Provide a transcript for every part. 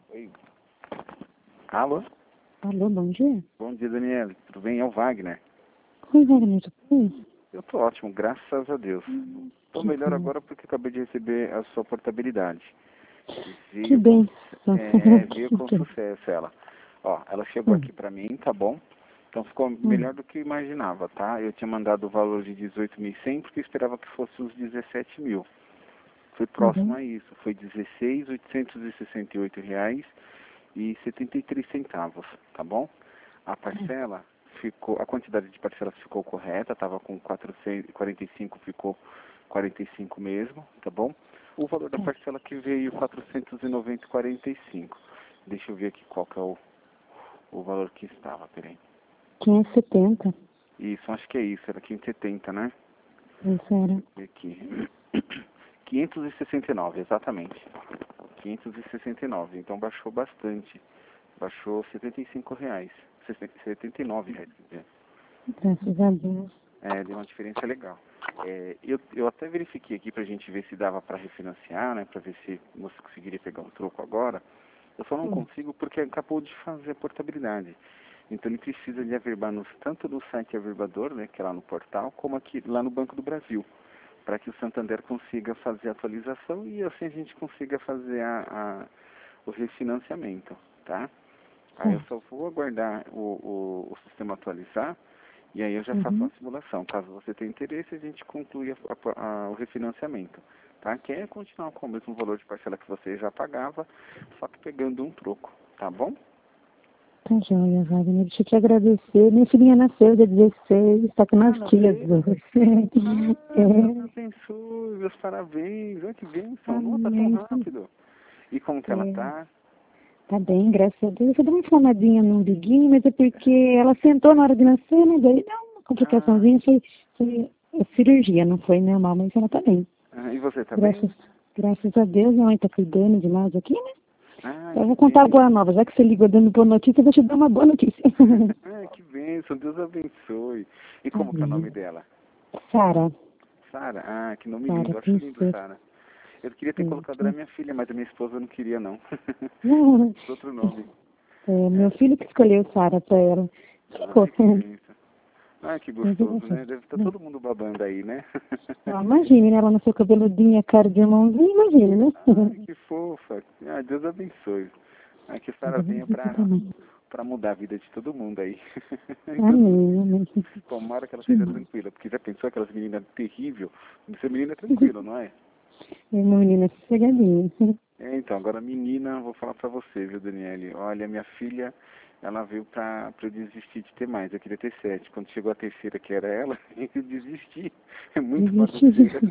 Oi. Alô? Alô, bom dia. Bom dia, Daniela. Tudo bem? É o Wagner. Oi, Wagner, tudo bem? Eu tô ótimo, graças a Deus. Tô Que melhor bom. agora porque acabei de receber a sua portabilidade. Que Veio com, bem. veio com sucesso ela. Ó, ela chegou aqui pra mim, tá bom? Então ficou melhor do que eu imaginava, tá? Eu tinha mandado o valor de 18.100 porque eu esperava que fosse os 17 mil. Foi próximo a isso. Foi R$ 16.868,73, tá bom? A parcela ficou, a quantidade de parcelas ficou correta, estava com 445, ficou 45 mesmo, tá bom? O valor da parcela que veio 490,45. Deixa eu ver aqui qual que é o valor que estava, peraí. 570. Isso, acho que é isso, era 570, né? Isso era. Deixa eu ver aqui. 569, exatamente. 569, então baixou bastante. Baixou R$ 75. R$ 79, quer dizer. Graças a Deus. Deu uma diferença legal. Eu até verifiquei aqui pra gente ver se dava para refinanciar, né? Pra ver se você conseguiria pegar um troco agora. Eu só não consigo porque acabou de fazer a portabilidade. Então ele precisa de averbar tanto no site Averbador, né, que é lá no portal, como aqui lá no Banco do Brasil, para que o Santander consiga fazer a atualização e assim a gente consiga fazer o refinanciamento, tá? Aí eu só vou aguardar o sistema atualizar e aí eu já faço uma simulação. Caso você tenha interesse, a gente conclui o refinanciamento, tá? Que é continuar com o mesmo valor de parcela que você já pagava, só que pegando um troco, tá bom? Tá joia, Wagner. Deixa eu te agradecer. Minha filhinha nasceu dia 16, está com 9 dias hoje. Deus abençoe, meus parabéns. Olha que bênção. Nossa, tá tão Amém. rápido. E como que ela tá? Tá bem, graças a Deus. Eu dei uma inflamadinha no umbiguinho, mas é porque ela sentou na hora de nascer, né? Daí deu uma complicaçãozinha. Foi cirurgia, não foi normal, mas ela tá bem. E você tá bem? Graças a Deus, a mãe tá cuidando de nós aqui, né? Eu vou Que contar a bênção. boa nova. Já que você ligou dando boa notícia, eu vou te dar uma boa notícia. Que bênção. Deus abençoe. E como que é o nome dela? Sara. Sara? Que nome Sara, lindo. Eu acho lindo, princesa. Sara. Eu queria ter colocado na minha filha, mas a minha esposa não queria, não. Outro nome. Meu filho que escolheu Sara pra ela. Ficou. Que bênção. Que gostoso, né? Deve estar todo mundo babando aí, né? Imagine, né? Ela no seu cabeludinha, cara de irmãozinho, imagine, né? Que fofa. Deus abençoe. Que Sara venha para mudar a vida de todo mundo aí. Amém, amém. Tomara que ela seja tranquila, porque já pensou aquelas meninas terríveis? Essa menina é tranquila, não é? É uma menina sossegadinha. Então, agora menina, vou falar pra você, viu, Daniele? Olha, minha filha, ela veio pra eu desistir de ter mais. Eu queria ter 7. Quando chegou a terceira, que era ela, eu desisti. É muito bagunceira.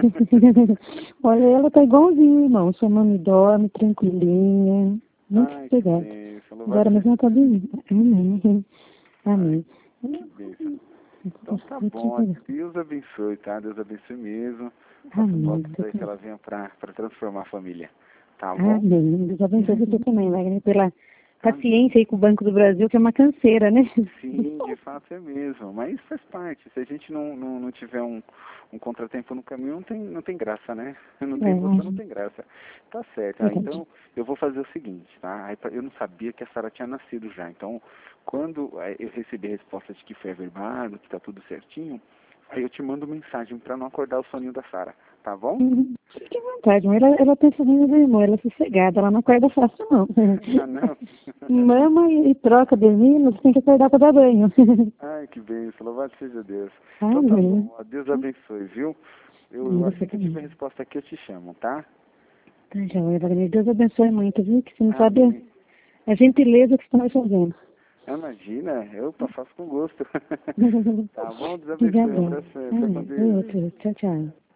Olha, ela tá igualzinha, irmão. Sua mãe dorme tranquilinha. Muito sossegada. Agora mesmo ela tá dormindo. Amém. Amém. Que bênção. Então tá bom, Deus abençoe, tá? Deus abençoe mesmo. Faça Amém. votos aí que ela venha pra transformar a família. Tá bom? Amém. Deus abençoe você também, Wagner, pela paciência aí com o Banco do Brasil, que é uma canseira, né? Sim, de fato é mesmo. Mas faz parte. Se a gente não tiver um contratempo no caminho, não tem graça, né? Não tem emoção, não tem graça. Tá certo. Então, eu vou fazer o seguinte, tá? Eu não sabia que a Sara tinha nascido já. Então, quando eu receber a resposta de que foi averbado, que tá tudo certinho, aí eu te mando mensagem para não acordar o soninho da Sara, tá bom? Fique à vontade, mas ela tem família do irmão, ela é sossegada, ela não acorda fácil, não. Não? Mama e troca dormindo, você tem que acordar para dar banho. Que bênção, louvado seja Deus. Amém. Então tá bom, Deus abençoe, viu? Assim que eu tiver resposta aqui, eu te chamo, tá? Tá joia, Wagner. Deus abençoe muito, viu? Que você não sabe a gentileza que estão fazendo. Imagina, eu faço com gosto. Tá bom? Deus abençoe. Um abraço. Fica com Deus. Tchau, tchau.